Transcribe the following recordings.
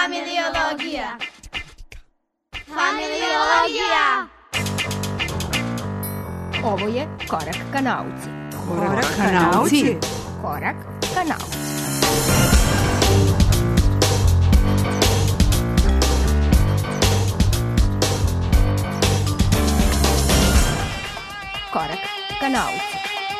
Familiologija. Familiologija. Ovo je Korak ka nauci. Korak ka nauci? Korak ka nauci. Korak ka nauci.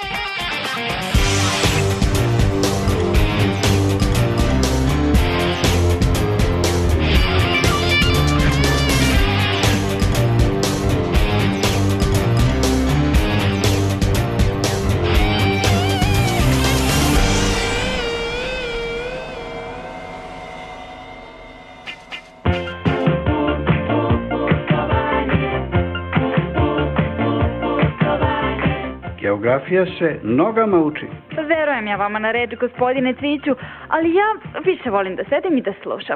Geografija se nogama uči. Verujem ja vama na reč, gospodine Cviću, ali ja više volim da sedim i da slušam.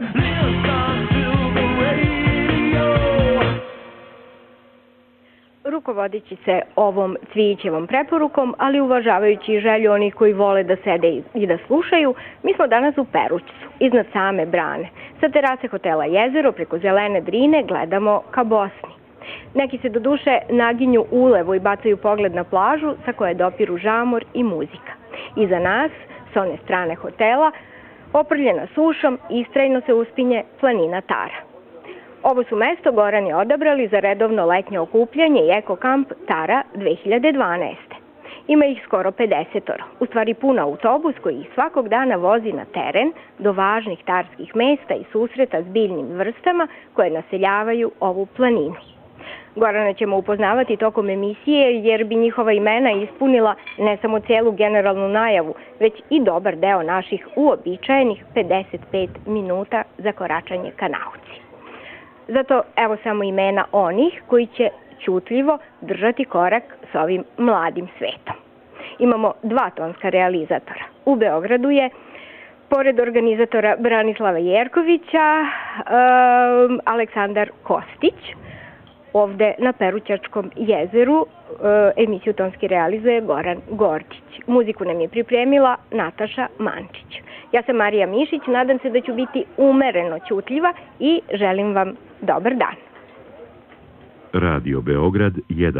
Rukovodeći se ovom Cvićevom preporukom, ali uvažavajući želju onih koji vole da sede i da slušaju, mi smo danas u Perućcu, iznad same brane. Sa terase hotela Jezero preko zelene Drine gledamo ka Bosni. Neki se do duše naginju ulevo i bacaju pogled na plažu sa koje dopiru žamor i muzika. Iza nas, s one strane hotela, oprljena sušom, istrajno se uspinje planina Tara. Ovo su mesto Gorani odabrali za redovno letnje okupljanje i ekokamp Tara 2012. Ima ih skoro 50, u stvari pun autobus koji ih svakog dana vozi na teren do važnih tarskih mesta i susreta s biljnim vrstama koje naseljavaju ovu planinu. Gorane ćemo upoznavati tokom emisije jer bi njihova imena ispunila ne samo celu generalnu najavu, već i dobar deo naših uobičajenih 55 minuta za koračanje ka nauci. Zato evo samo imena onih koji će ćutljivo držati korak s ovim mladim svetom. Imamo 2 tonska realizatora. U Beogradu je, pored organizatora Branislava Jerkovića, Aleksandar Kostić. Ovde na Perućačkom jezeru emisiju tonski realizuje Goran Gordić. Muziku nam je pripremila Nataša Mančić. Ja sam Marija Mišić, nadam se da ću biti umereno ćutljiva i želim vam dobar dan. Radio Beograd 1.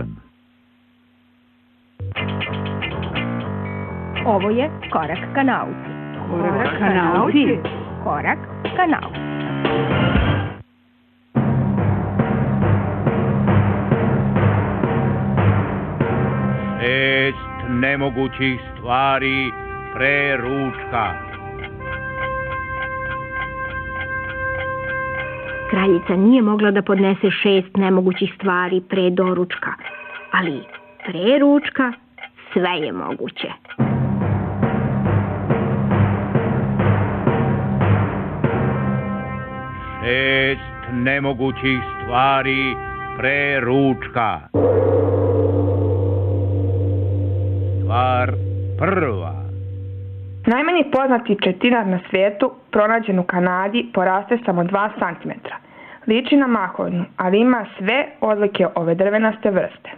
Ovo je Korak ka nauci. Korak ka nauci? Korak ka nauci. Šest nemogućih stvari pre ručka. Kraljica nije mogla da podnese 6 nemogućih stvari pre doručka, ali pre ručka sve je moguće. Šest nemogućih stvari pre ručka. Stvar prva. Najmanji poznati četinar na svijetu, pronađen u Kanadi, poraste samo 2 cm. Liči na mahovinu, ali ima sve odlike ove drvenaste vrste.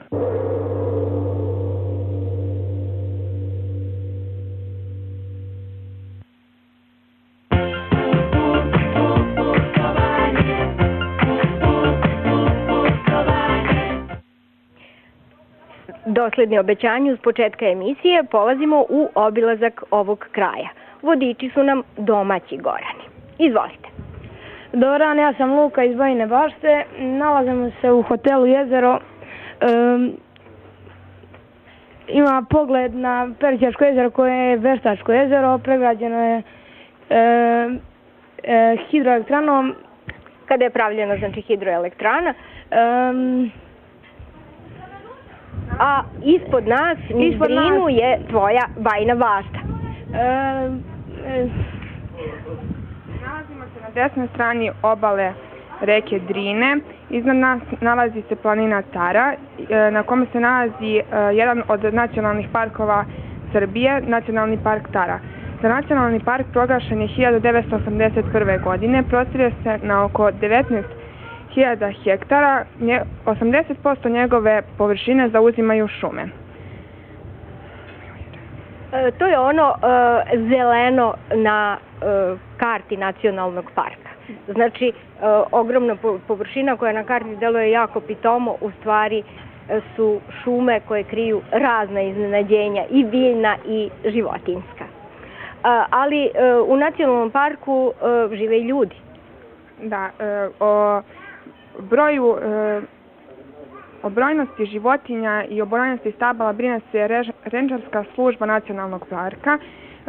Dosledni obećanju s početka emisije polazimo u obilazak ovog kraja. Vodiči su nam domaći Gorani. Izvolite. Dobar dan, ja sam Luka iz Bajine Bašte. Nalazimo se u hotelu Jezero. Ima pogled na Perućačko jezero koje je veštačko jezero. Pregrađeno je hidroelektranom. Kada je pravljena, znači, hidroelektrana. A ispod nas, niz Drinu, je tvoja Bajina Bašta. Nalazimo se na desnoj strani obale reke Drine. Iznad nas nalazi se planina Tara, na kome se nalazi jedan od nacionalnih parkova Srbije, Nacionalni park Tara. Za nacionalni park proglašen je 1981. godine, prostire se na oko 19.000 hektara, 80% njegove površine zauzimaju šume. To je ono zeleno na karti nacionalnog parka. Znači, ogromna površina koja na karti deluje jako pitomo, u stvari su šume koje kriju razna iznenađenja, i biljna i životinjska. Ali u nacionalnom parku žive i ljudi. Da, o brojnosti životinja i o brojnosti stabala brine se rendžerska služba nacionalnog parka,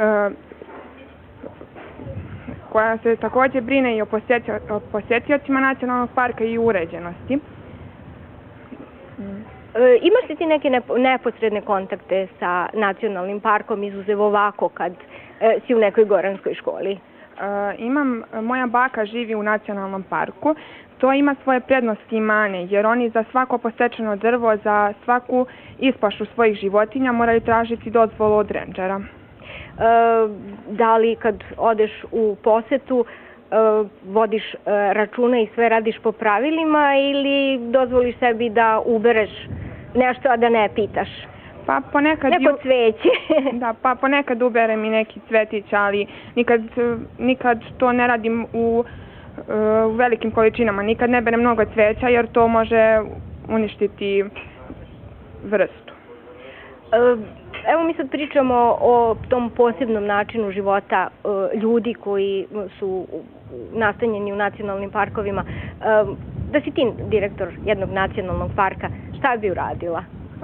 koja se također brine i o posjetiocima nacionalnog parka i uređenosti. Imaš li ti neke neposredne kontakte sa nacionalnim parkom, izuzev ovako kad si u nekoj goranskoj školi? Imam, moja baka živi u nacionalnom parku. To ima svoje prednosti i mane, jer oni za svako posečeno drvo, za svaku ispašu svojih životinja moraju tražiti dozvolu od rendžera. Da li kad odeš u posetu vodiš računa i sve radiš po pravilima ili dozvoliš sebi da ubereš nešto, a da ne pitaš? Pa ponekad neko cveće. Da, pa ponekad uberem i neki cvetić, ali nikad to ne radim u velikim količinama. Nikad ne berem mnogo cveća jer to može uništiti vrstu. Evo mi sad pričamo o tom posebnom načinu života ljudi koji su nastanjeni u nacionalnim parkovima. Da si ti direktor jednog nacionalnog parka, šta bi uradila?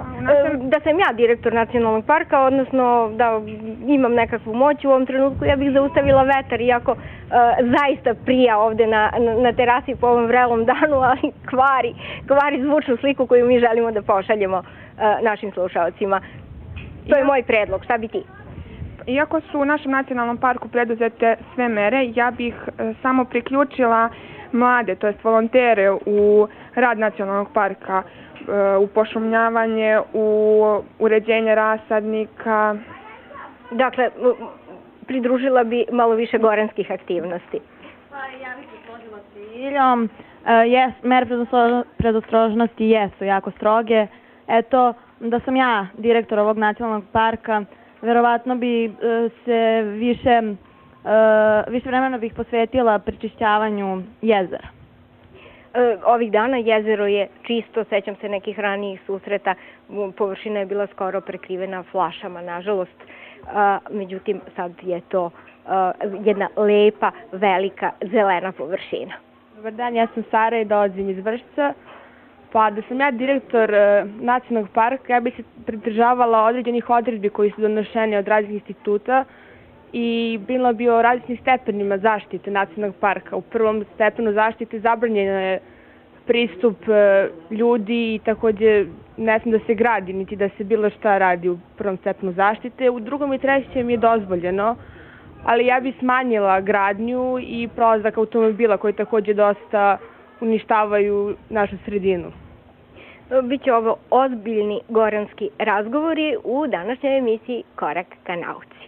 Da sam ja direktor nacionalnog parka, odnosno da imam nekakvu moć u ovom trenutku, ja bih zaustavila vetar, iako zaista prija ovde na terasi po ovom vrelom danu, ali kvari zvučnu sliku koju mi želimo da pošaljemo našim slušalcima. To je moj predlog, šta bi ti? Iako su u našem nacionalnom parku preduzete sve mere, ja bih samo priključila mlade, to jest volontere u rad nacionalnog parka, u pošumljavanje, u uređenje rasadnika. Dakle, pridružila bi malo više goranskih aktivnosti. Pa ja bih se složila s Iljom. Mere predostrožnosti jesu jako stroge. Eto, da sam ja direktor ovog nacionalnog parka, verovatno bi se više vremena bih posvetila prečišćavanju jezera. Ovih dana jezero je čisto, sećam se nekih ranijih susreta, površina je bila skoro prekrivena flašama, nažalost. Međutim, sad je to jedna lepa, velika, zelena površina. Dobar dan, ja sam Sara i dolazim iz Vršca. Pa da sam ja direktor nacionalnog parka, ja bih se pridržavala određenih odredbi koji su donošeni od raznih instituta i bilo bi o različnim stepenima zaštite nacionalnog parka. U prvom stepenu zaštite zabranjeno je pristup ljudi i takođe ne sme da se gradi, niti da se bilo šta radi u prvom stepenu zaštite. U drugom i trećem je dozvoljeno, ali ja bih smanjila gradnju i prolazak automobila koji takođe dosta uništavaju našu sredinu. Biće ovo ozbiljni goranski razgovori u današnjoj emisiji Korak ka nauci.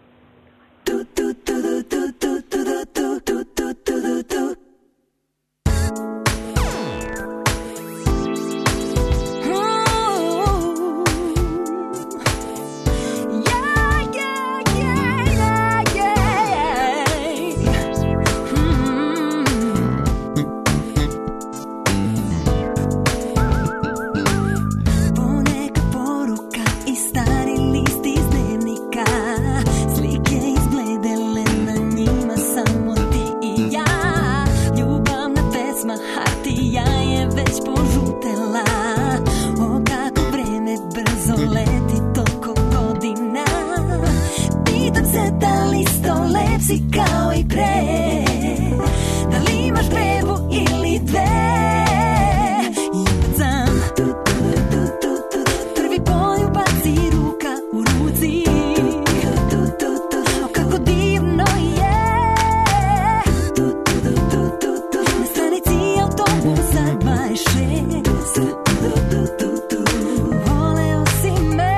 Kao i pre, da li imaš drevu ili dve? Sam prvi poljubac i ruka u ruci. O kako divno je. Na stanici autobusa 26 voleo si me.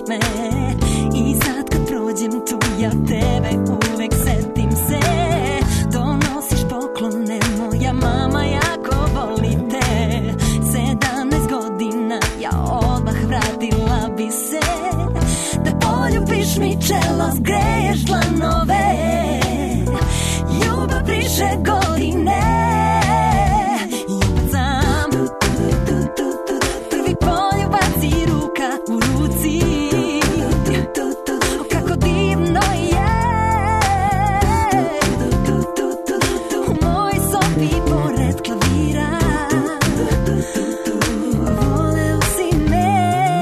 sve. I sad kad prođem tu ja tebe uvek setim se. Donosiš poklone, moja mama jako voli te. 17 godina ja odmah vratila bi se. Da poljubiš mi čelo, zgreješ dlanove. Ljubav briše godine. Ljubav sam prvi poljubac i ruka u ruci. O, kako divno je. U moj sobi pored klavira. Voleo si me.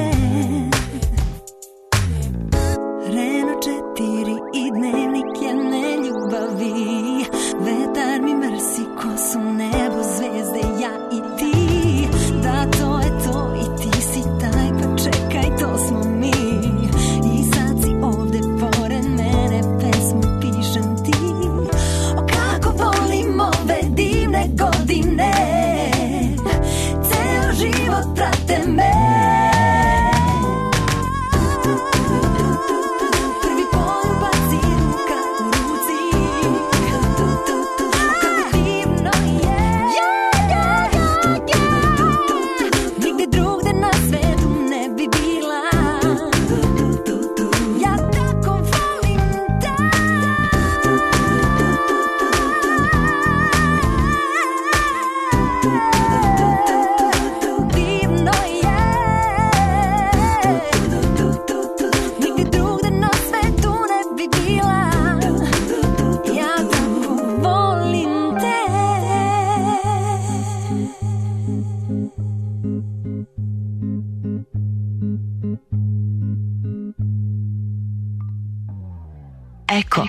Renault 4 i dnevnik jedne ljubavi. Vetar mi mrsi kosu, nebo, zvezde, ja i ti. Da, to je to i ti si taj, pa čekaj, to smo mi. I sad si ovde pored mene, pesmu pišem ti. O, kako volim ove divne godine. Ceo život prate me. Prvi poljubac i ruka u ruci. Kako divno je. Nigde drugde na svetu ne bi bila. Ja tako volim te. Divno je. Nigde drugde na svetu ne bi bila. Ja tako volim te. Eko.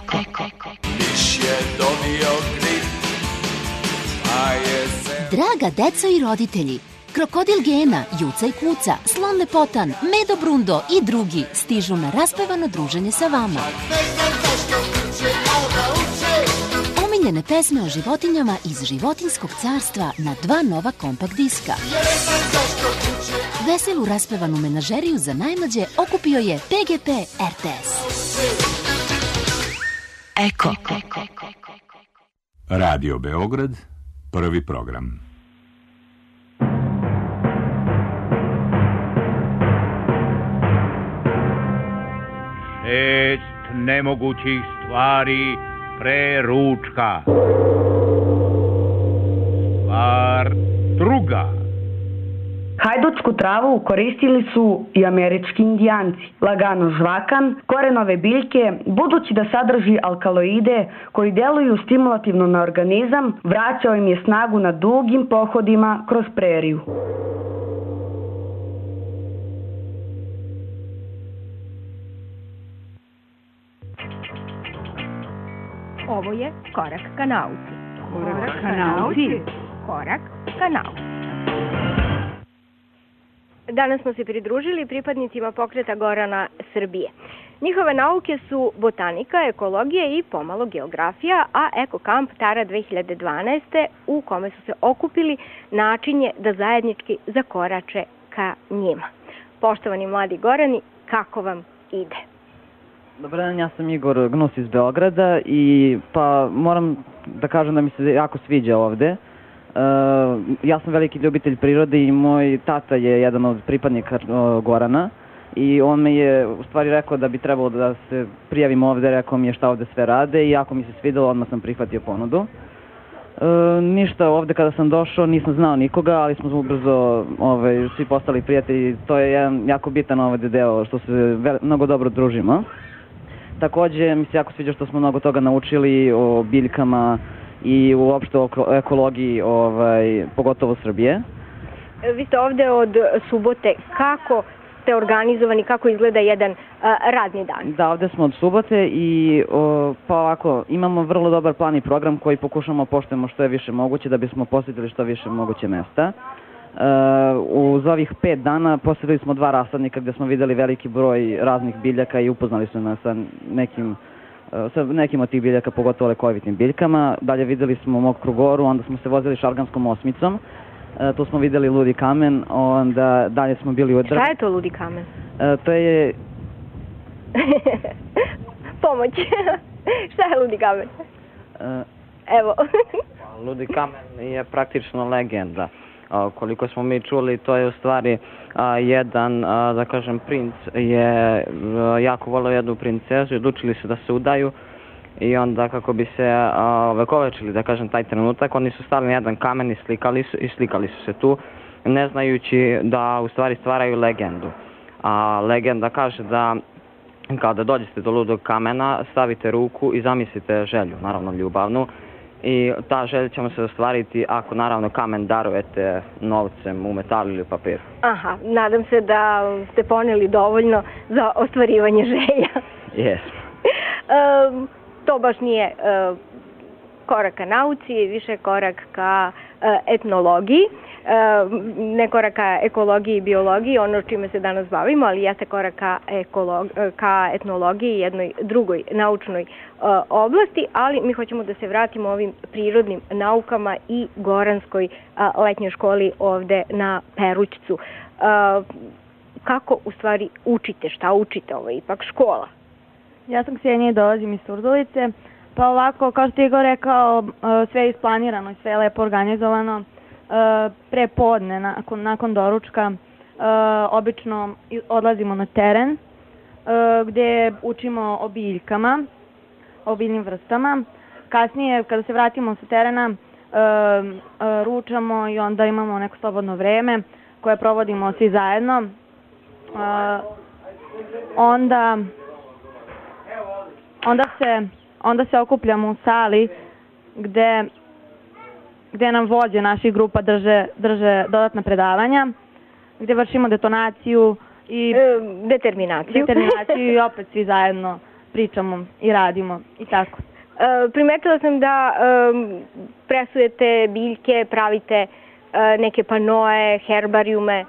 Draga deco i roditelji, Krokodil Gena, Juca i Kuca, Slon Lepotan, Medo Brundo i drugi stižu na raspevano druženje sa vama. Omiljene pesme o životinjama iz životinskog carstva na 2 nova kompakt diska. Veselu raspevanu menažeriju za najmlađe okupio je PGP RTS. Eko. Radio Beograd, prvi program. Šest nemogućih stvari pre ručka. Stvar druga. Hajdučku travu koristili su i američki indijanci. Lagano žvakan, korenove biljke, budući da sadrži alkaloide koji deluju stimulativno na organizam, vraćao im je snagu na dugim pohodima kroz preriju. Ovo je Korak ka nauci. Korak ka nauci. Korak ka nauci. Danas smo se pridružili pripadnicima pokreta Gorana Srbije. Njihove nauke su botanika, ekologija i pomalo geografija, a Eko kamp Tara 2012. u kome su se okupili način je da zajednički zakorače ka njima. Poštovani mladi Gorani, kako vam ide? Dobar dan, ja sam Igor Gnus iz Beograda i pa moram da kažem da mi se jako sviđa ovde. Ja sam veliki ljubitelj prirode i moj tata je jedan od pripadnika Gorana i on me je u stvari rekao da bi trebalo da se prijavim ovde, rekao mi je šta ovde sve rade i jako mi se svidelo, odmah sam prihvatio ponudu. Ništa, ovde kada sam došao nisam znao nikoga, ali smo ubrzo svi postali prijatelji. To je jedan jako bitan ovde deo što se mnogo dobro družimo. Takođe mi se jako sviđa što smo mnogo toga naučili o biljkama i uopšte o ekologiji, pogotovo Srbije. Vi ste ovde od subote. Kako ste organizovani, kako izgleda jedan radni dan? Da, ovde smo od subote i pa ovako, imamo vrlo dobar plan i program koji pokušamo poštujemo što je više moguće da bismo posjetili što više moguće mesta. Uz ovih 5 dana posjetili smo 2 rasadnika gde smo videli veliki broj raznih biljaka i upoznali su nas sa nekim od tih biljaka, pogotovo lekovitnim biljkama. Dalje videli smo Mokru goru, onda smo se vozili Šarganskom osmicom. Tu smo vidjeli Ludi kamen, onda dalje smo bili u Šta je to Ludi kamen? To je... Pomoć. Šta je Ludi kamen? Evo. Ludi kamen je praktično legenda. Koliko smo mi čuli, to je u stvari jedan, da kažem, princ je jako volio jednu princezu i odlučili su da se udaju i onda kako bi se vekovečili, da kažem, taj trenutak, oni su stali na jedan kamen i slikali su se tu, ne znajući da u stvari stvaraju legendu. A legenda kaže da kada dođete do ludog kamena, stavite ruku i zamislite želju, naravno ljubavnu, i ta želja će vam se ostvariti ako naravno kamen darujete novcem u metalu ili papiru. Aha, nadam se da ste poneli dovoljno za ostvarivanje želja. Jesmo. To baš nije korak ka nauci, više korak ka etnologiji, ne korak ka ekologiji i biologiji, ono čime se danas bavimo, ali jeste korak ka etnologiji, jednoj drugoj naučnoj oblasti, ali mi hoćemo da se vratimo ovim prirodnim naukama i Goranskoj letnjoj školi ovde na Perućcu. Kako u stvari učite, šta učite, ovo je ipak škola? Ja sam Ksenija i dolazim iz Surdulice. Pa ovako, kao što je Igor rekao, sve je isplanirano i sve je lepo organizovano. Pre podne, nakon doručka, obično odlazimo na teren gde učimo o biljkama, o biljnim vrstama. Kasnije, kada se vratimo sa terena, ručamo i onda imamo neko slobodno vreme koje provodimo svi zajedno. Onda se okupljamo u sali gde nam vođe naših grupa drže dodatna predavanja, gde vršimo detonaciju i determinaciju i opet svi zajedno pričamo i radimo i tako. Primetila sam da presujete biljke, pravite neke panoe, herbarijume.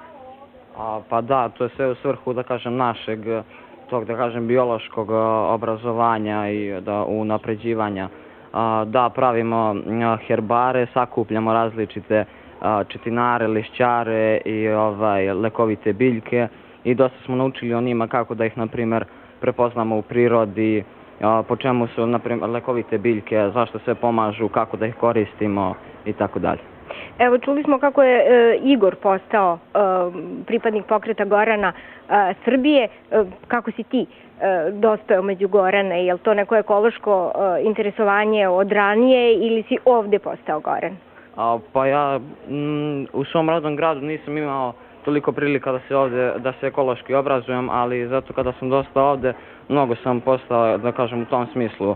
Pa da, to je sve u svrhu, da kažem, našeg tog, da kažem, biološkog obrazovanja i unapređivanja. Da, pravimo herbare, sakupljamo različite četinare, lišćare i lekovite biljke i dosta smo naučili o njima kako da ih, na primjer, prepoznamo u prirodi, po čemu su, na primjer, lekovite biljke, zašto sve pomažu, kako da ih koristimo i tako dalje. Evo, čuli smo kako je Igor postao pripadnik pokreta Gorana Srbije. Kako si ti dospeo među Gorane? Je li to neko ekološko interesovanje od ranije ili si ovde postao Goran? Pa ja u svom rodnom gradu nisam imao toliko prilika da se ekološki obrazujem, ali zato kada sam došao ovde, mnogo sam postao, da kažem, u tom smislu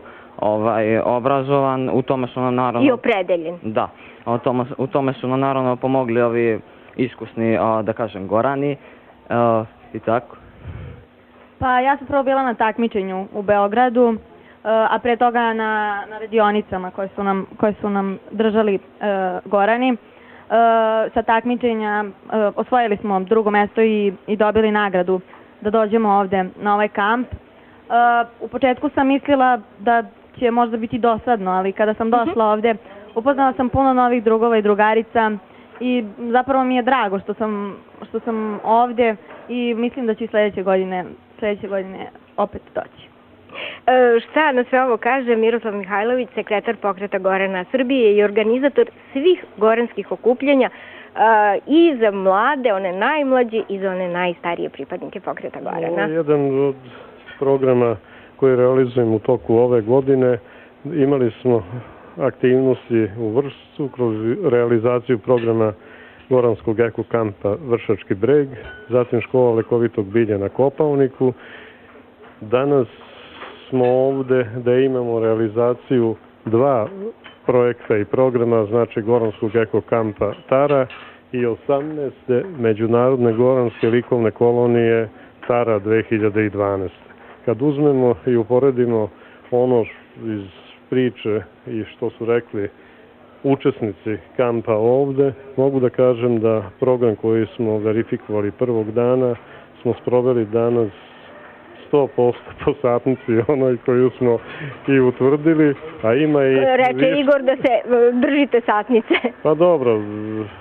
obrazovan. U tome su nam naravno... I opredeljen. Da. U tome su nam naravno pomogli ovi iskusni, da kažem, Gorani i tako. Pa ja sam prvo bila na takmičenju u Beogradu, a pre toga na radionicama koje su nam držali Gorani. Sa takmičenja osvojili smo drugo mesto i dobili nagradu da dođemo ovde na ovaj kamp. U početku sam mislila da će možda biti dosadno, ali kada sam došla ovde, upoznala sam puno novih drugova i drugarica i zapravo mi je drago što sam ovde i mislim da ću i sledeće godine opet doći. Šta na sve ovo kaže Miroslav Mihajlović, sekretar pokreta Gorana Srbije i organizator svih goranskih okupljanja i za mlade, one najmlađe i za one najstarije pripadnike pokreta Gorana. Ovo je jedan od programa koji realizujemo u toku ove godine. Imali smo aktivnosti u Vršcu kroz realizaciju programa Goranskog eko kampa Vršački breg, zatim škola lekovitog bilja na Kopaoniku. Danas smo ovde da imamo realizaciju dva projekta i programa, znači Goranskog eko kampa Tara i 18. međunarodne goranske likovne kolonije Tara 2012. Kad uzmemo i uporedimo ono iz priče i što su rekli učesnici kampa ovde, mogu da kažem da program koji smo verifikovali prvog dana smo sproveli danas 100% po satnici, onoj koju smo i utvrdili, a ima i... Reče Igor da se držite satnice. Pa dobro,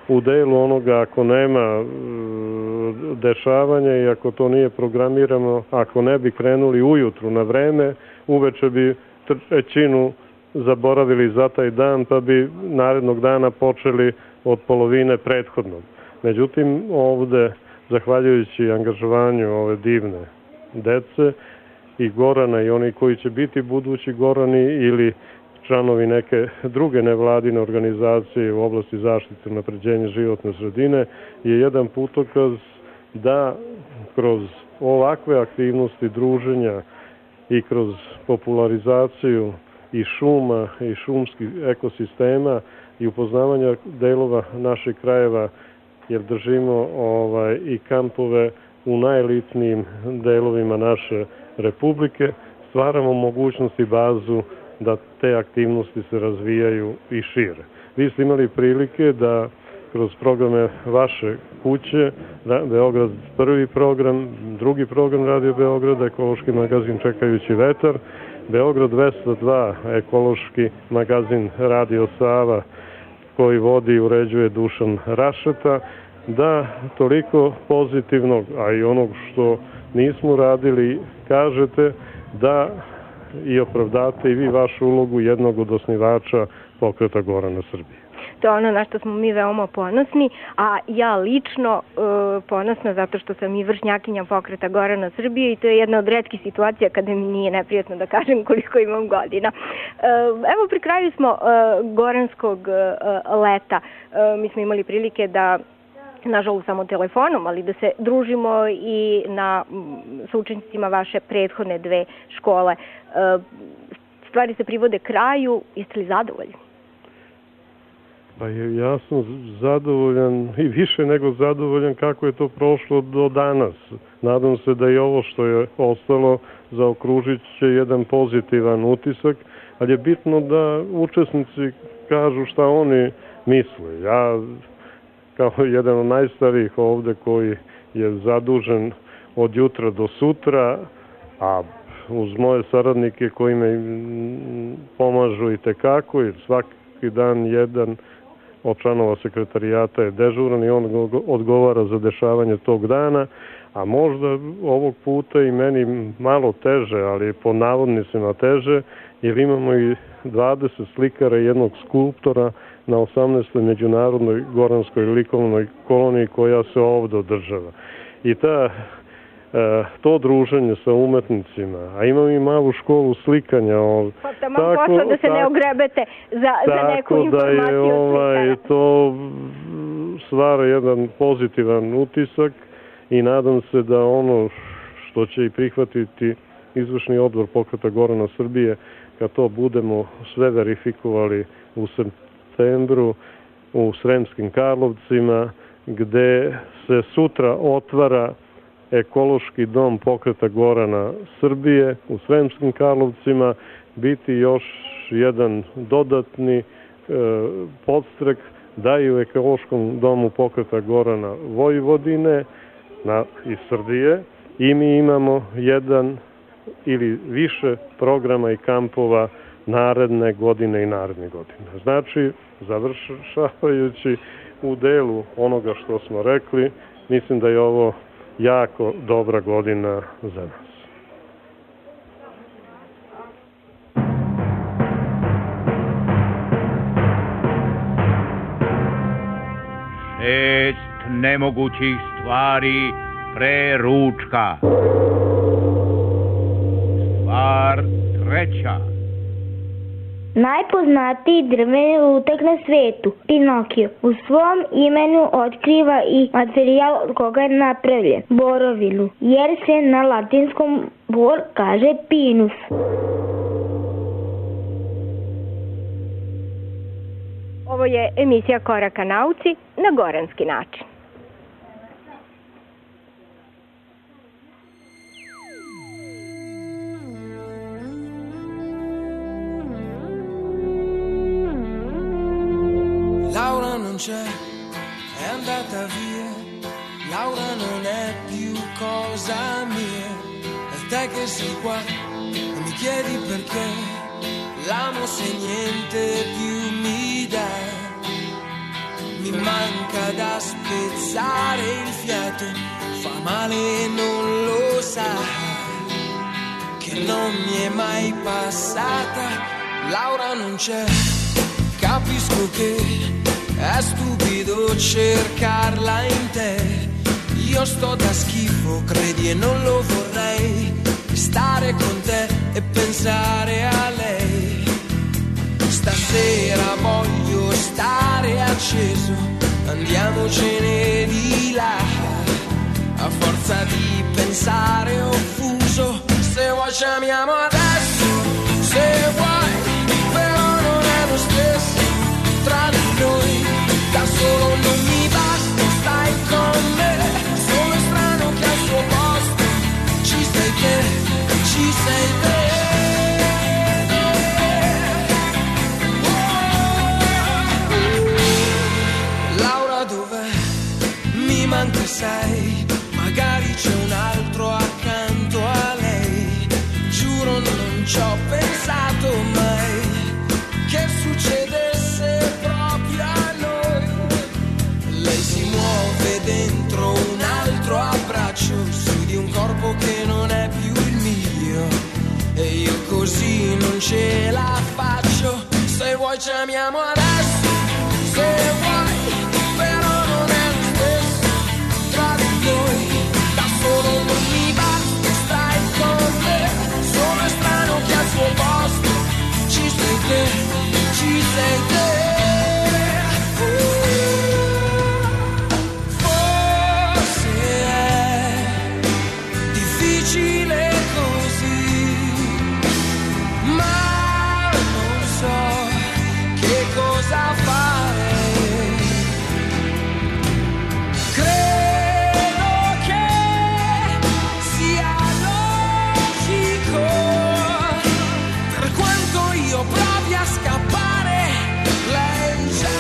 u delu onoga ako nema dešavanja i ako to nije programirano, ako ne bi krenuli ujutru na vreme, uveče bi trećinu zaboravili za taj dan, pa bi narednog dana počeli od polovine prethodnog. Međutim, ovde, zahvaljujući angažovanju ove divne dece i Gorana i oni koji će biti budući Gorani ili članovi neke druge nevladine organizacije u oblasti zaštite i unapređenja životne sredine, je jedan putokaz da kroz ovakve aktivnosti druženja i kroz popularizaciju i šuma i šumskih ekosistema i upoznavanja delova naših krajeva, jer držimo i kampove u najelitnijim delovima naše Republike, stvaramo mogućnost i bazu da te aktivnosti se razvijaju i šire. Vi ste imali prilike da kroz programe vaše kuće, Beograd prvi program, drugi program Radio Beograda, ekološki magazin Čekajući vetar, Beograd 202, ekološki magazin Radio Sava, koji vodi i uređuje Dušan Rašeta, da toliko pozitivnog, a i onog što nismo radili, kažete da i opravdate i vi vašu ulogu jednog od osnivača Pokreta Gorana Srbije. To je ono na što smo mi veoma ponosni, a ja lično ponosna zato što sam i vršnjakinja Pokreta Gorana Srbije i to je jedna od retkih situacija kada mi nije neprijatno da kažem koliko imam godina. Evo, pri kraju smo Goranskog leta. Mi smo imali prilike da, nažalost samo telefonom, ali da se družimo i sa učenicima vaše prethodne dve škole. Stvari se privode kraju. Jeste li zadovoljni? Pa ja sam zadovoljan i više nego zadovoljan kako je to prošlo do danas. Nadam se da i ovo što je ostalo zaokružit će jedan pozitivan utisak, ali je bitno da učesnici kažu šta oni misle. Ja, kao jedan od najstarijih ovde koji je zadužen od jutra do sutra, a uz moje saradnike koji me pomažu i tekako, jer svaki dan jedan od članova sekretarijata je dežuran i on odgovara za dešavanje tog dana, a možda ovog puta i meni malo teže, ali po navodnicima teže, jer imamo i 20 slikara i jednog skulptora na 18. međunarodnoj goranskoj likovnoj koloniji koja se ovde održava. I to druženje sa umetnicima, a imam i malu školu slikanja. Pa tamo posla da se ne ogrebete za neku informaciju od slikara. To stvara jedan pozitivan utisak i nadam se da ono što će i prihvatiti izvršni odbor Pokreta Gorana Srbije, kad to budemo sve verifikovali u septembru u Sremskim Karlovcima, gde se sutra otvara ekološki dom Pokreta Gorana Srbije u Sremskim Karlovcima, biti još jedan dodatni podstrek da i u ekološkom domu Pokreta Gorana Vojvodine iz Srbije i mi imamo jedan ili više programa i kampova naredne godine i naredne godine. Znači, završavajući u delu onoga što smo rekli, mislim da je ovo jako dobra godina za nas. Šest nemogućih stvari pre ručka. Stvar treća. Najpoznatiji drveni lutak na svetu, Pinokio, u svom imenu otkriva i materijal od koga je napravljen, borovilu, jer se na latinskom bor kaže pinus. Ovo je emisija Koraka nauci na goranski način. Laura non c'è, è andata via. Laura non è più cosa mia. È te che sei qua e mi chiedi perché. L'amo se niente più mi dà. Mi manca da spezzare il fiato, fa male e non lo sa, che non mi è mai passata. Laura non c'è, capisco che è stupido cercarla in te. Io sto da schifo, credi, e non lo vorrei, stare con te e pensare a lei. Stasera voglio stare acceso, andiamocene di là, a forza di pensare offuso. Se vuoi ci amiamo adesso, se vuoi, però non è lo stesso tra di noi. Da solo non mi basta, stai con me, sono strano che al suo posto ci sei te, ci sei te. Laura dov'è? Mi manca, sai, magari c'è un altro accanto a lei. Giuro non ci ho pensato mai che succedesse proprio a noi. Lei si muove dentro un altro abbraccio, su di un corpo che non è più il mio, e io così non ce la faccio. Se vuoi ci amiamo adesso, se vuoi, però non è lo stesso tra di noi. Da solo non mi basta, stai con me, sono strano che al suo posto ci sei te, ci sei te. Forse è difficile così, ma non so che cosa fare. Credo che sia logico, per quanto io provi a scappare, lei c'è.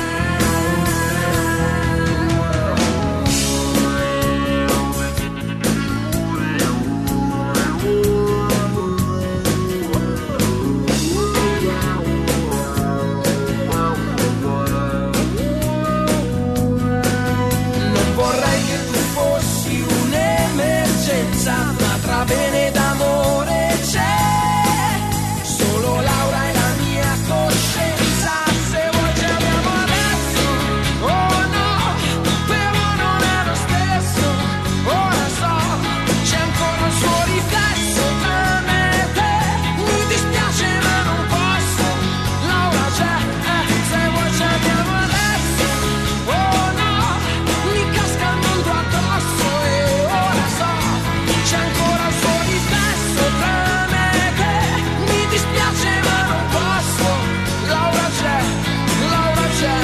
Non vorrei che tu fossi un'emergenza, ma tra bene ed amore c'è solo Laura e la mia coscienza. Se vuoi ci amiamo adesso, oh no, però non è lo stesso. Ora so, c'è ancora un suo riflesso tra me e te. Mi dispiace ma non posso, Laura c'è, se vuoi ci amiamo adesso, oh no, mi casca il mondo addosso. E ora so, c'è ancora un suo riflesso tra me e te. Mi dispiace ma non posso, Laura c'è, Laura c'è.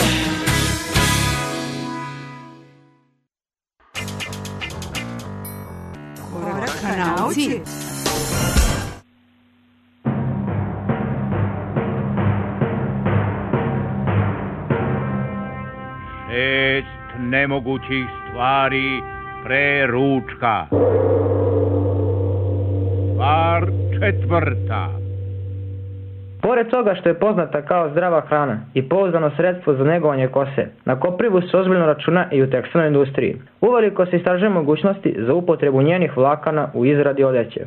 Korak ka nauci. Šest nemogućih stvari pre ručka. Stvar četvrta. Pored toga što je poznata kao zdrava hrana i pouzdano sredstvo za negovanje kose, na koprivu se ozbiljno računa i u tekstilnoj industriji. Uveliko se istražuje mogućnosti za upotrebu njenih vlakana u izradi odeće.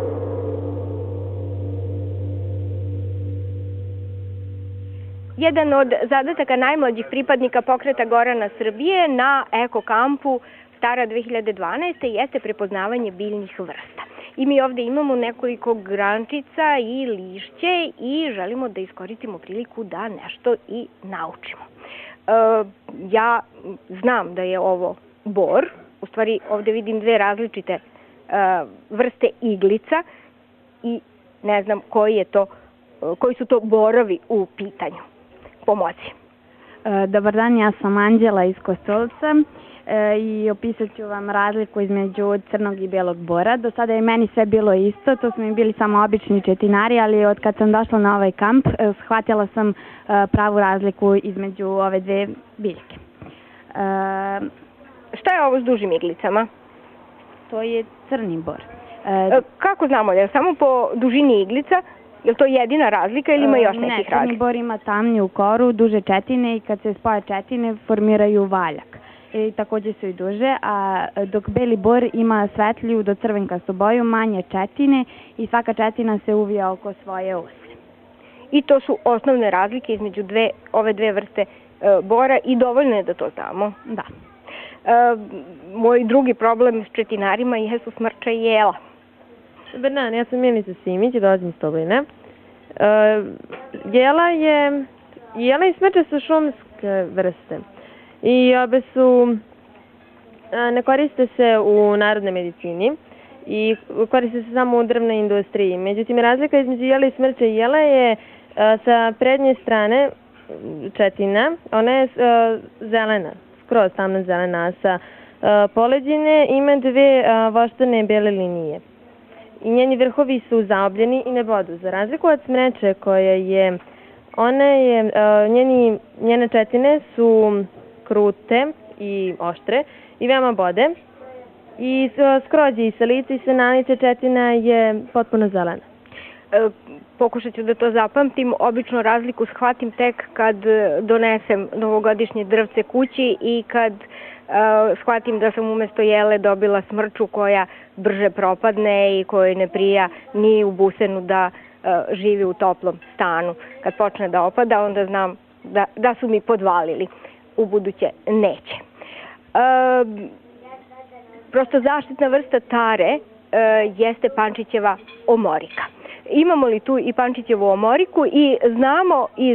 Jedan od zadataka najmlađih pripadnika pokreta Gorana Srbije na Eko kampu Stara 2012. jeste prepoznavanje biljnih vrsta. I mi ovde imamo nekoliko grančica i lišće i želimo da iskoristimo priliku da nešto i naučimo. Ja znam da je ovo bor, u stvari ovde vidim dve različite vrste iglica i ne znam koji su to borovi u pitanju. Pomoći. Dobar dan, ja sam Anđela iz Kostolca i opisat ću vam razliku između crnog i belog bora. Do sada je meni sve bilo isto, to su mi bili samo obični četinari, ali od kad sam došla na ovaj kamp, shvatila sam pravu razliku između ove dve biljke. Šta je ovo s dužim iglicama? To je crni bor. Kako znamo, je samo po dužini iglica? Je li to jedina razlika ili ima još nekih razlika? Ne, crni bor ima tamniju koru, duže četine i kad se spoje četine formiraju valjak. i takođe su i duže, a dok beli bor ima svetliju do crvenkastu boju, manje četine i svaka četina se uvija oko svoje ose. I to su osnovne razlike između ove dve vrste bora i dovoljno je da to znamo. Da. Moj drugi problem s četinarima jesu smrča i jela. Dobar dan, ja sam Milica Simić i dolazim iz Tobline. Jela i smrča su šumske vrste i obe ne koriste se u narodnoj medicini i koriste se samo u drvnoj industriji. Međutim, razlika između jela i smrča i jela je sa prednje strane četina, ona je zelena, skroz tamno zelena, a sa poleđine ima dve voštane bele linije. I njeni vrhovi su zaobljeni i ne bodu. Za razliku od smreče koja je, njene četine su krute i oštre i veoma bode. I skroz je i sa lica i sa nalice četina je potpuno zelena. Pokušat ću da to zapamtim. Obično razliku shvatim tek kad donesem novogodišnje drvce kući i kad shvatim da sam umesto jele dobila smrču koja brže propadne i kojoj ne prija ni u busenu da živi u toplom stanu. Kad počne da opada, onda znam da su mi podvalili. U buduće neće. Prosto zaštitna vrsta tare jeste pančićeva omorika. Imamo li tu i pančićevu omoriku i znamo iz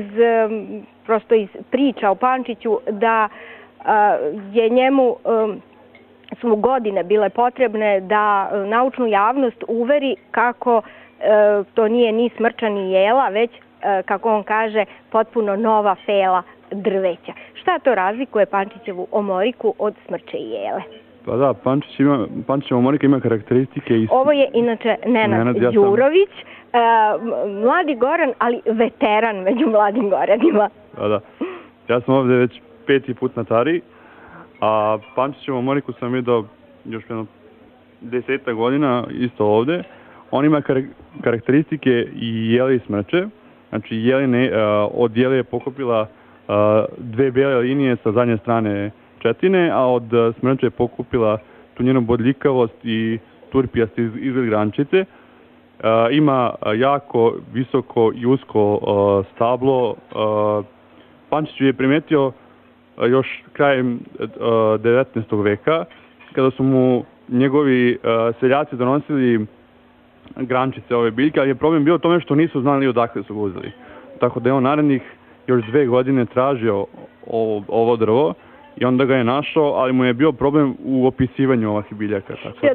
priča o pančiću da je njemu su godine bile potrebne da naučnu javnost uveri kako to nije ni smrča ni jela, već, kako on kaže, potpuno nova fela drveća. Šta to razlikuje pančićevu omoriku od smrče i jele? Pa da, pančićeva omorika ima karakteristike... Ovo je inače Nenad Đurović, mladi Goran, ali veteran među mladim Goranima. Da. Ja sam ovde već 5. put na Tari, a pančićevu omoriku sam vidio još jedno 10 godina isto ovde. On ima karakteristike i jele i smrče. Znači, od jele je pokupila dve bele linije sa zadnje strane četine, a od smrče je pokupila tu njenu bodljikavost i turpijasti izgled grančice. Ima jako visoko i usko stablo. Pančić je primetio još krajem 19. veka, kada su mu njegovi seljaci donosili grančice ove biljke, ali je problem bio u tome što nisu znali odakle su ga uzeli. Tako da je on narednih još 2 godine tražio ovo drvo i onda ga je našao, ali mu je bio problem u opisivanju ovih biljaka.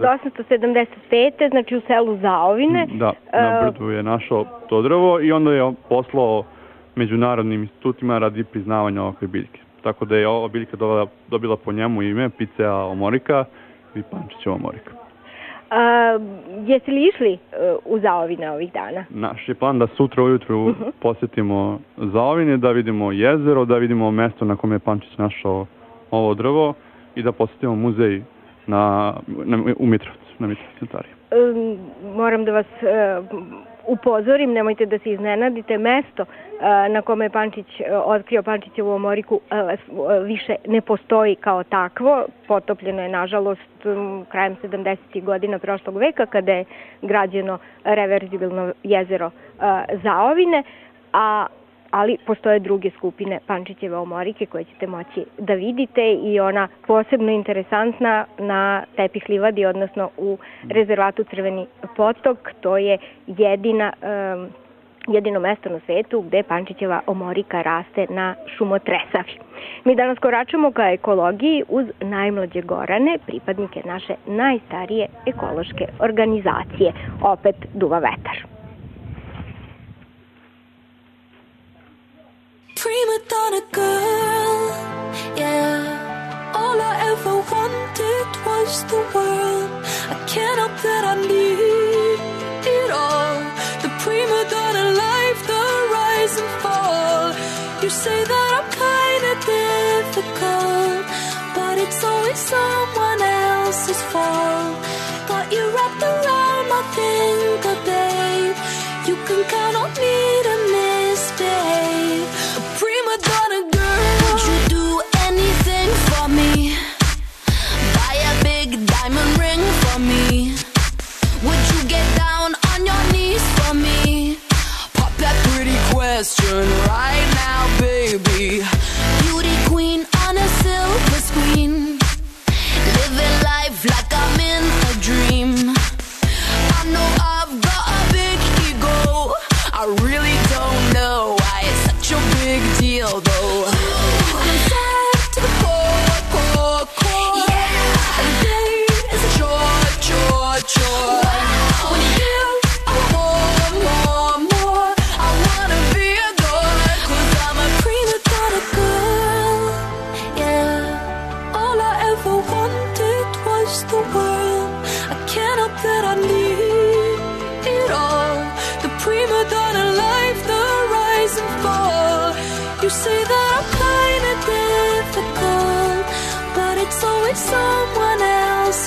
1875. znači u selu Zaovine. Da, na brdu je našao to drvo i onda je poslao međunarodnim institutima radi priznavanja ovakve biljke. Tako da je ova biljka dobila po njemu ime Picea omorica ili Pančićeva omorika. Jeste li išli u Zaovine ovih dana? Naš je plan da sutra ujutru posjetimo Zaovine, da vidimo jezero, da vidimo mesto na kome je Pančić našao ovo drvo i da posjetimo muzej u Mitrovcu, na Mitrovcu Tari. Moram da vas upozorim, nemojte da se iznenadite, mesto na kome je Pančić otkrio Pančićevu omoriku više ne postoji kao takvo. Potopljeno je, nažalost, krajem 70. godina prošlog veka, kada je građeno reverzibilno jezero Zaovine, ali postoje druge skupine Pančićeve omorike koje ćete moći da vidite i ona posebno interesantna na Tepih livadi, odnosno u rezervatu Crveni potok. To je jedino mesto na svetu gde Pančićeva omorika raste na šumotresavi. Mi danas koračamo ka ekologiji uz najmlađe Gorane, pripadnike naše najstarije ekološke organizacije. Opet duva vetar. Prima donna girl, yeah. All I ever wanted was the world. I can't help that I need it all. The prima donna life, the rise and fall. You say that I'm kinda difficult, but it's always someone else's fault. Got you wrapped around my finger, babe. You can count on me to misbehave. Prima donna girl, would you do anything for me?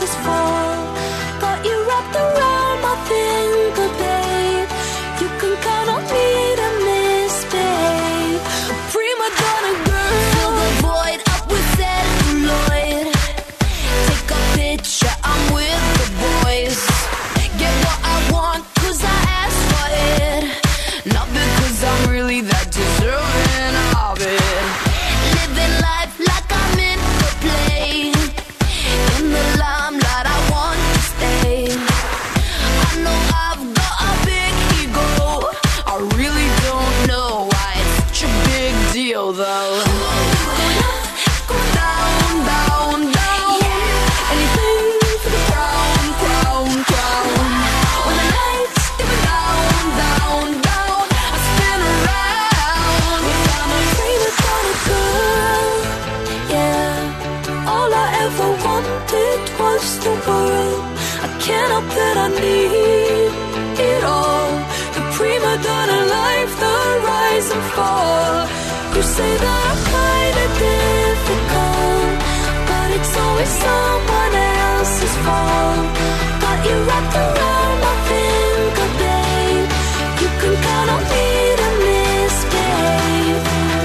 is full. Got you wrapped around my finger, babe. You can count on me to misbehave. Prima donna girl. Fill the void up with celluloid. Take a picture, I'm with the boys. Get what I want, cause I asked for it. Not because I'm really that deserving of it. Living life like I'm in for play. In the limelight I want to stay. I know I've got a big ego. I really don't know why it's such a big deal though. Go down, down, down. Anything for the crown, crown, crown. When the night's dipping down, down, down, I spin around. I'm a prima donna girl, yeah. All I ever wanted was the world. I can't help that I need it all. The prima donna life, the rise and fall. You say that I'm kinda difficult, but it's always someone else's fault. Got you wrapped around my finger, babe. You can count on me to misbehave.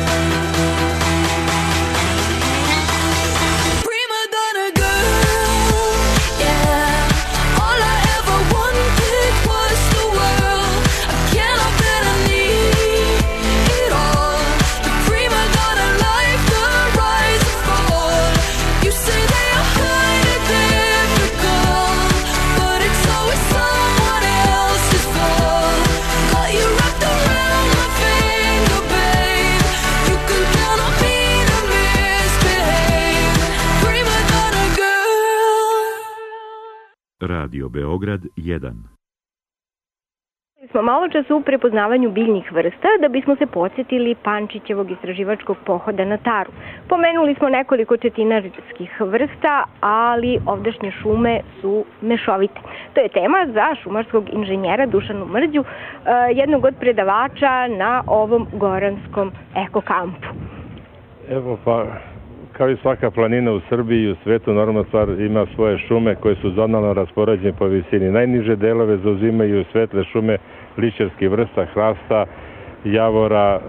Prima donna girl, yeah. All I ever wanted was the world. I can't help that I need it all. The prima donna life, the rise and fall. You say they are kinda difficult, but it's always someone else's fault. Got you wrapped around my finger, babe. You can count on me to misbehave. Prima donna girl. Radio Beograd 1. Smo malo čas u prepoznavanju biljnih vrsta da bismo se podsjetili Pančićevog istraživačkog pohoda na Taru. Pomenuli smo nekoliko četinarskih vrsta, ali ovdašnje šume su mešovite. To je tema za šumarskog inženjera Dušanu Mrđu, jednog od predavača na ovom goranskom ekokampu. Evo pa, kao i svaka planina u Srbiji i u svetu, normalna stvar ima svoje šume koje su zonalno raspoređene po visini. Najniže delove zauzimaju svetle šume lišćarskih vrsta, hrasta, javora,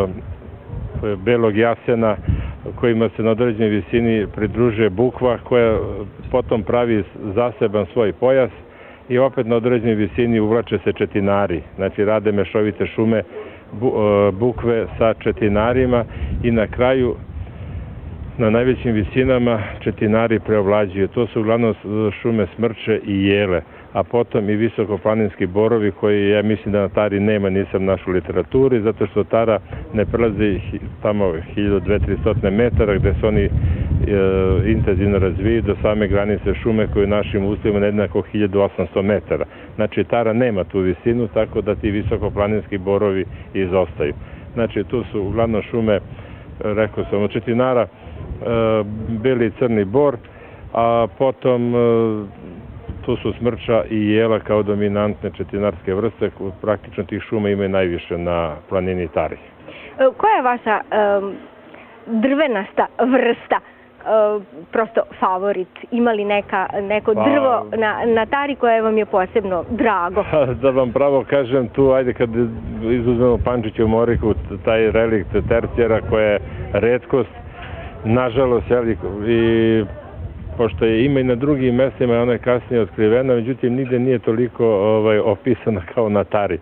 belog jasena, kojima se na određenoj visini pridružuje bukva koja potom pravi zaseban svoj pojas i opet na određenoj visini uvlače se četinari. Znači rade mešovite šume bukve sa četinarima i na kraju na najvećim visinama četinari preovlađuju. To su uglavnom šume smrče i jele, a potom i visokoplaninski borovi koji ja mislim da na Tari nema, nisam našao u literaturi, zato što Tara ne prelazi tamo 1200-300 metara gde se oni intenzivno razviju do same granice šume koje u našim uslovima jednako 1800 metara. Znači Tara nema tu visinu, tako da ti visokoplaninski borovi izostaju. Znači tu su uglavnom šume, rekao sam, od četinara, beli i crni bor, a potom tu su smrča i jela kao dominantne četinarske vrste, praktično tih šuma ima najviše na planini Tari. Koja je vaša drvenasta vrsta prosto favorit? Ima li neko drvo na Tari koje vam je posebno drago? Da vam pravo kažem, tu ajde kad izuzmemo Pančićevu moriku, taj relikt tercijera koja je retkost, nažalost, i pošto je ima i na drugim mestima, ona je kasnije otkrivena, međutim nigde nije toliko opisana kao na Tari.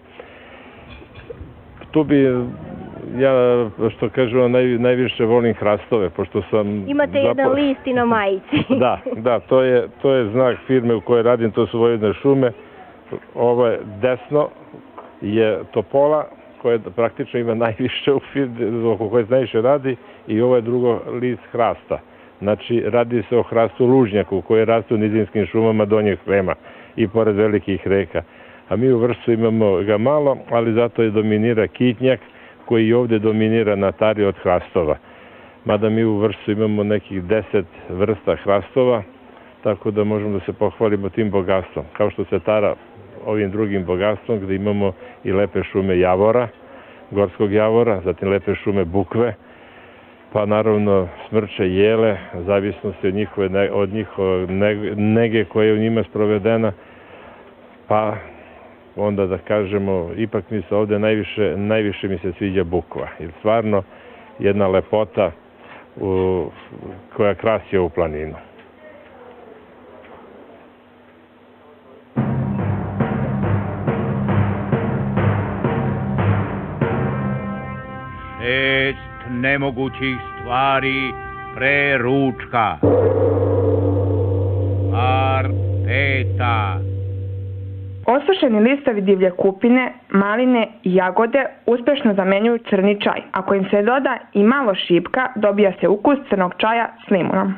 Tu bi ja, što kažu, najviše volim hrastove, pošto sam... Imate jedan list i na majici. Da, to je znak firme u kojoj radim, to su Vojvodine šume. Ovo je desno je topola, koja praktično ima najviše u firmi, oko koje se najviše radi, i ovo je drugo list hrasta. Znači, radi se o hrastu lužnjaku koji raste u nizinskim šumama Donjeg Srema i pored velikih reka. A mi u Vršcu imamo ga malo, ali zato je dominira kitnjak koji i ovde dominira na Tari od hrastova. Mada mi u Vršcu imamo nekih 10 vrsta hrastova, tako da možemo da se pohvalimo tim bogatstvom. Kao što se Tara ovim drugim bogatstvom, gde imamo i lepe šume javora, gorskog javora, zatim lepe šume bukve, pa naravno smrče jele, zavisnosti od njihove nege koja je u njima sprovedena, pa onda da kažemo, ipak mi se ovde najviše mi se sviđa bukva, jer stvarno jedna lepota koja krasi ovu planinu. Šest nemogućih stvari pre ručka. Par peta. Osušeni listovi divlje kupine, maline i jagode uspešno zamenjuju crni čaj. Ako im se doda i malo šipka, dobija se ukus crnog čaja s limunom.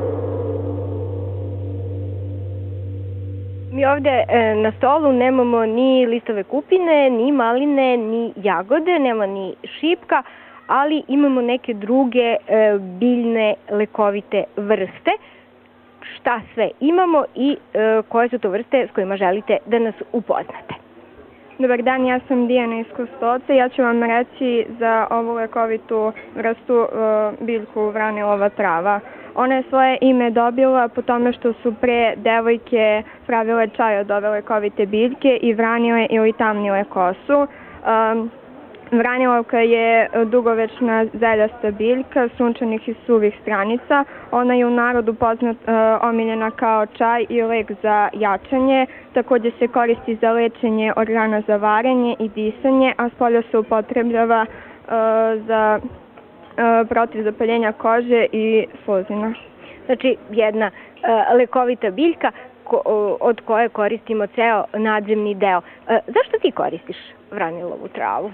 Mi ovde na stolu nemamo ni listove kupine, ni maline, ni jagode, nema ni šipka, ali imamo neke druge biljne lekovite vrste. Šta sve imamo i koje su to vrste s kojima želite da nas upoznate? Dobar dan, ja sam Dijana iz Kostolca. Ja ću vam reći za ovu lekovitu vrstu biljku vranilova trava. Ona je svoje ime dobila po tome što su pre devojke pravile čaj od ove lekovite biljke i vranile ili tamnile kosu. Vranilovka je dugovečna zeljasta biljka sunčanih i suvih stranica. Ona je u narodu omiljena kao čaj i lek za jačanje. Takođe se koristi za lečenje organa za varenje i disanje, a spolja se upotrebljava za protiv zapaljenja kože i sluzina. Znači, jedna lekovita biljka od koje koristimo ceo nadzemni deo. Zašto ti koristiš vranilovu travu?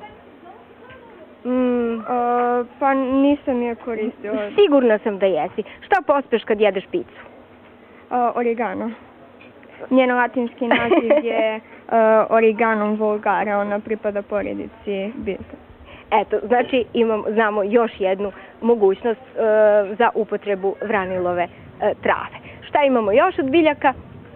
Pa nisam je koristila. Sigurna sam da jesi. Šta pospeš kad jedeš picu? Oregano. Njen latinski naziv je Origanum vulgare, ona pripada porodici biljka. Eto, znači znamo još jednu mogućnost za upotrebu vranilove trave. Šta imamo još od biljaka?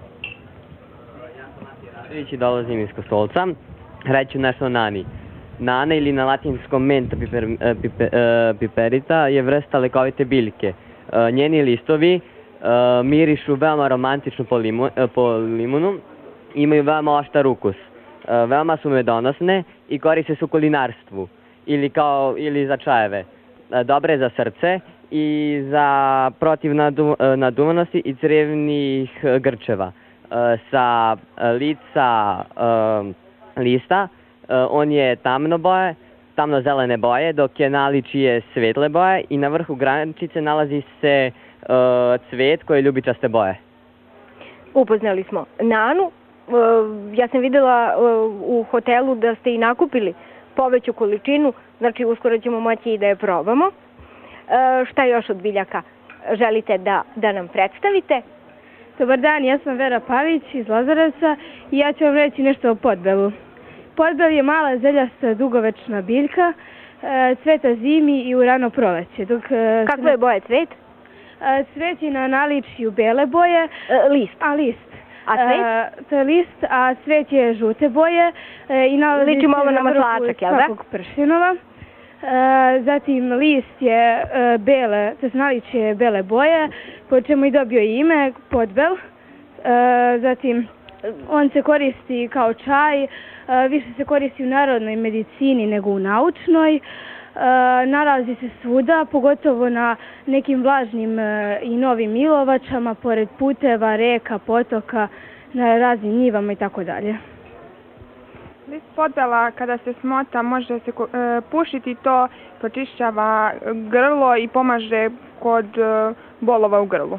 Ja dolazim iz Kostolca. Reću nešto o nani. Nana ili na latinskom menta piperita je vrsta lekovite biljke. Njeni listovi mirišu veoma romantično po limunu, imaju veoma oštar ukus. Veoma su medonosne i koriste se u kulinarstvu ili za čajeve. Dobre za srce i za protiv naduvanosti i crevnih grčeva. Sa lica lista on je tamno-zelene boje, dok je naličije svetle boje i na vrhu grančice nalazi se cvet koji je ljubičaste boje. Upoznali smo nanu. Ja sam videla u hotelu da ste i nakupili poveću količinu, znači uskoro ćemo moći i da je probamo. Šta još od biljaka želite da nam predstavite? Dobar dan, ja sam Vera Pavić iz Lazarevca i ja ću vam reći nešto o podbelu. Podbel je mala zeljasta dugovečna biljka, cveta zimi i u rano proleće. Kakve je boje cvet? Cvet je na naličju bele boje. List? List. A cvet? To je list, a cvet je žute boje i nalazi se na vrhu svakog pršenova. Zatim list je bele, to je naličje bele boje, po čemu je dobio ime podbel. Zatim on se koristi kao čaj, više se koristi u narodnoj medicini nego u naučnoj. Nalazi se svuda, pogotovo na nekim vlažnim i novim ilovačama, pored puteva, reka, potoka, na raznim njivama i tako dalje. List podbela kada se smota može se pušiti, to pročišćava grlo i pomaže kod bolova u grlu.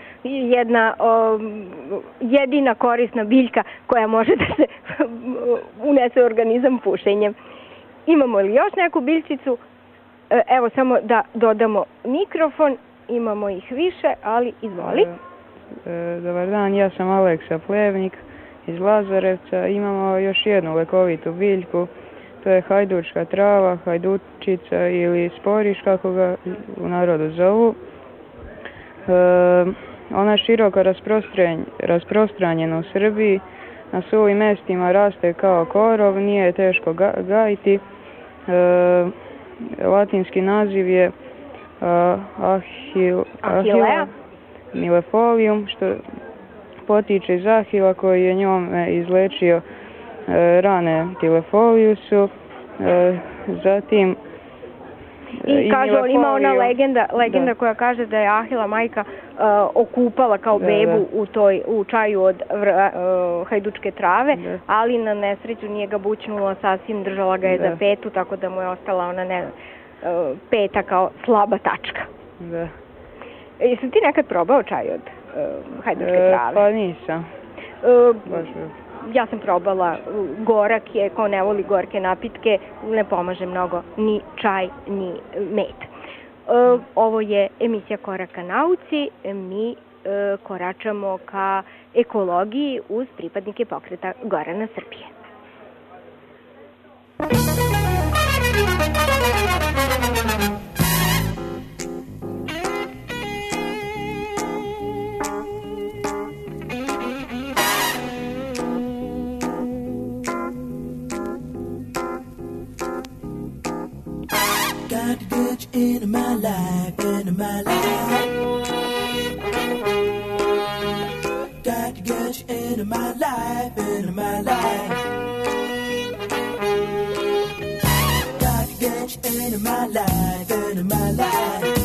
Jedina korisna biljka koja može da se unese u organizam pušenjem. Imamo li još neku biljčicu? Evo samo da dodamo mikrofon, imamo ih više, ali izvoli. Dobar dan, ja sam Aleksa Plevnik iz Lazarevca. Imamo još jednu lekovitu biljku, to je hajdučka trava, hajdučica ili sporiš kako ga u narodu zovu. Ona je široko rasprostranjena u Srbiji, na suvim mestima raste kao korov, nije teško gajiti. Latinski naziv je Ahilea milefolium, što potiče iz ahila koji je njome izlečio rane Tilefoliusu, zatim i kažu, ima ona legenda koja kaže da je Ahila majka okupala kao bebu u čaju od hajdučke trave, ali na nesreću nije ga bućnula sasvim, držala ga je za petu, tako da mu je ostala ona peta kao slaba tačka. Da. Jesi ti nekad probao čaj od hajdučke trave? Pa nisam. Ja sam probala, gorak je, ko ne voli gorke napitke, ne pomaže mnogo ni čaj, ni med. Ovo je emisija Koraka nauci, mi koračamo ka ekologiji uz pripadnike pokreta Gorana Srbije. Got to get you into my life, into my life. Got to get you into my life, into my life. Got to get you into my life, into my life.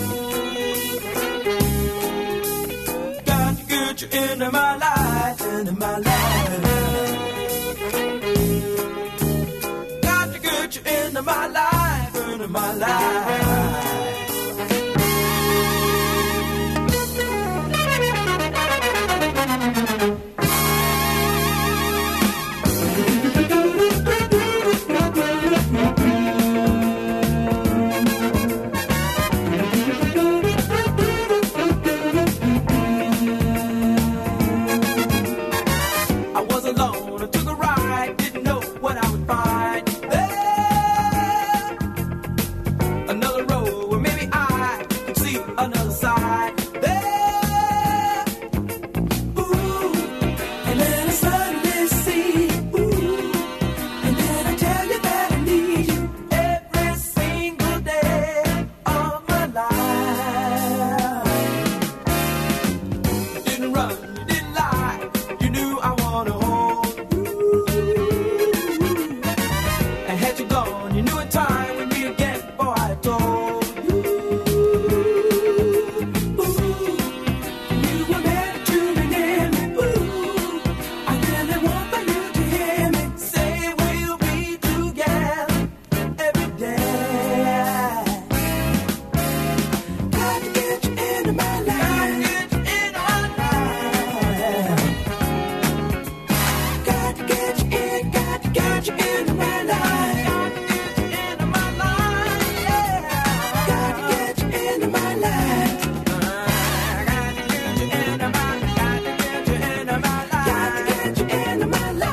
Got to get you into my life, into my life. Got to get you into my life, into my life. I was alone, I took a ride, didn't know what I would find. There, another road where maybe I could see another side. There, ooh, and then I suddenly see, ooh, and then I tell you that I need you every single day of my life. You didn't run, you didn't lie, you knew I wanna hold you. And had you gone, you knew in time we'd meet again before I told you. Ooh, you were meant to be near me. Ooh, I really want for you to hear me say we'll be together every day. Got to get you into my life. Got to get you in, got to get you into my life. Got to get you into my life. Got to get you into my life.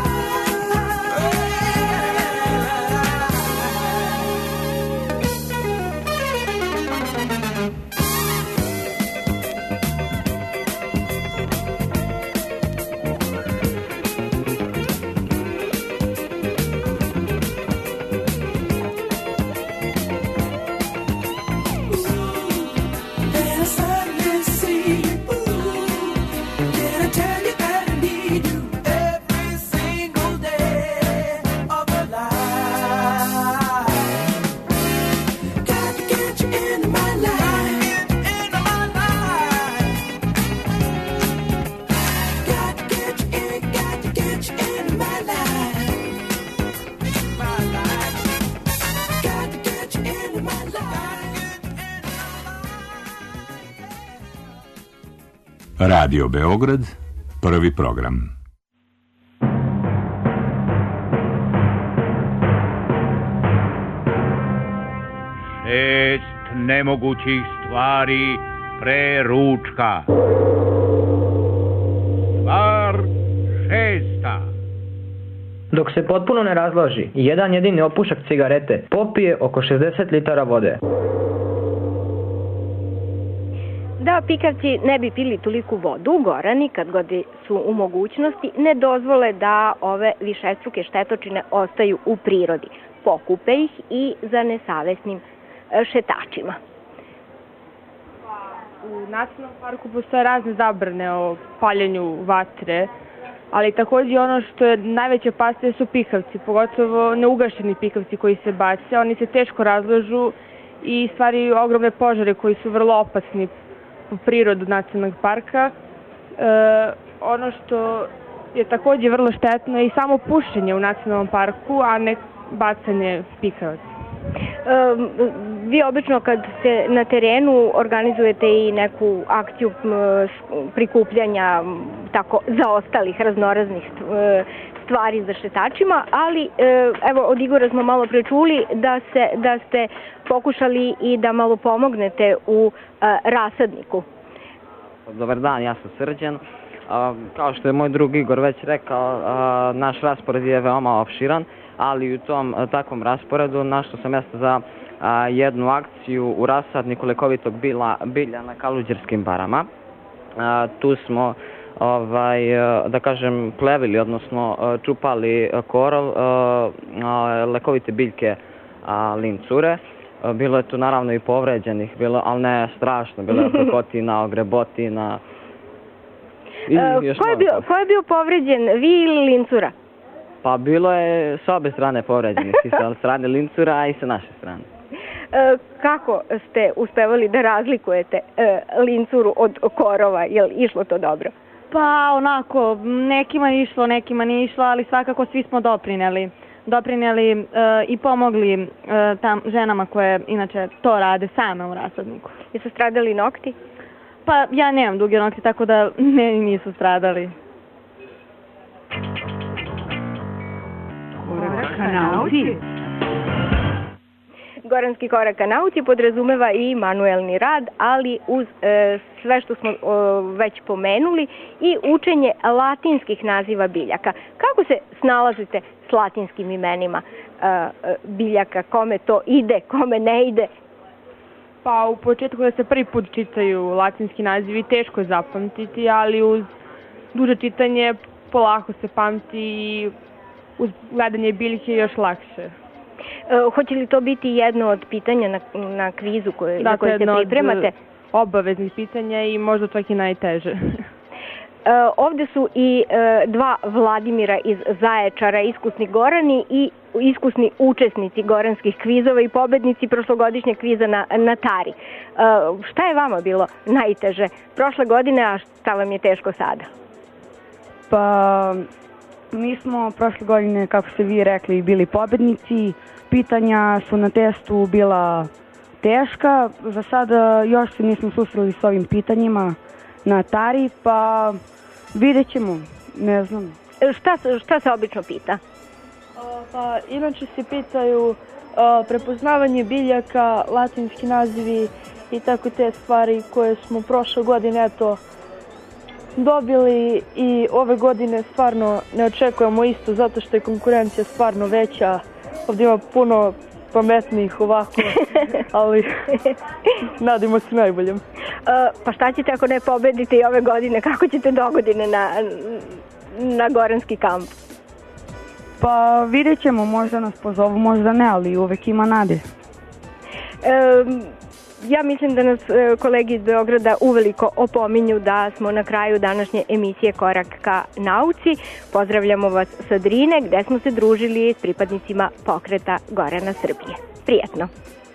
Then I suddenly see, ooh, did I tell you that I need you every single day of your life? Got to get you into my life. Got to get you in, got to get you into my life. Got to get you into my life. Radio Beograd, prvi program. Šest nemogućih stvari pre ručka. Stvar šesta. Dok se potpuno ne razloži, jedan jedini opušak cigarete popije oko 60 litara vode. Da pikavci ne bi pili toliku vodu, Gorani, kad god su u mogućnosti, ne dozvole da ove višestruke štetočine ostaju u prirodi. Pokupe ih i za nesavesnim šetačima. U nacionalnom parku postoje razne zabrane o paljenju vatre, ali takođe ono što je najveća opasnost su pikavci, pogotovo neugašeni pikavci koji se bace. Oni se teško razlažu i stvaraju ogromne požare koji su vrlo opasni po prirodu nacionalnog parka. Ono što je takođe vrlo štetno je i samo pušenje u nacionalnom parku, a ne bacanje pikavaca. Vi obično kad ste na terenu organizujete i neku akciju prikupljanja tako zaostalih raznoraznih stvari za šetačima, ali evo od Igora smo malo prečuli da ste pokušali i da malo pomognete u rasadniku. Dobar dan, ja sam Srđan. Kao što je moj drug Igor već rekao, naš raspored je veoma opširan, ali u tom takvom rasporedu našao sam mjesto za jednu akciju u rasadniku lekovitog bilja na Kaluđerskim barama. Tu smo, da kažem, plevili, odnosno čupali korov lekovite biljke lincure. Bilo je tu naravno i povređenih, ali ne strašno, bilo je okotina, ogrebotina. Ko je bio povređen, vi ili lincura? Pa bilo je s obe strane povređenih, i sa strane lincura, a i sa naše strane. Kako ste uspevali da razlikujete lincuru od korova, je li išlo to dobro? Pa onako, nekima je išlo, nekima nije išlo, ali svakako svi smo doprinjeli i pomogli tam ženama koje inače to rade same u rasadniku. Jesu stradali nokti? Pa ja nemam duge nokti, tako da meni nisu stradali. Korak ka nauci. Goranski korak ka nauci podrazumeva i manuelni rad, ali uz sve što smo već pomenuli i učenje latinskih naziva biljaka. Kako se snalazite s latinskim imenima biljaka? Kome to ide, kome ne ide? Pa u početku da se prvi put čitaju latinski nazivi, teško je zapamtiti, ali uz duže čitanje polako se pamti i uz gledanje biljke još lakše. Hoće li to biti jedno od pitanja na kvizu za koje se pripremate? Jedno od obaveznih pitanja i možda čak i najteže. Ovde su i dva Vladimira iz Zaječara, iskusni gorani i iskusni učesnici goranskih kvizova i pobednici prošlogodišnjeg kviza na Tari. Šta je vama bilo najteže prošle godine, a šta vam je teško sada? Pa, mi smo prošle godine, kako ste vi rekli, bili pobednici. Pitanja su na testu bila teška. Za sada još se nismo susreli s ovim pitanjima na Tari, pa vidjet ćemo, ne znam. Šta se obično pita? Pa, inače se pitaju prepoznavanje biljaka, latinski nazivi i tako te stvari koje smo prošle godine dobili i ove godine stvarno ne očekujemo isto zato što je konkurencija stvarno veća. Ovdje ima puno pametnijih ovako, ali nadimo se najboljem. Pa šta ćete ako ne pobedite i ove godine? Kako ćete dogodine na goranski kamp? Pa vidjet ćemo, možda nas pozovu, možda ne, ali uvek ima nade. Ja mislim da nas kolegi iz Beograda uveliko opominju da smo na kraju današnje emisije Korak ka nauci. Pozdravljamo vas sa Drine gde smo se družili s pripadnicima pokreta Gorana Srbije. Prijetno!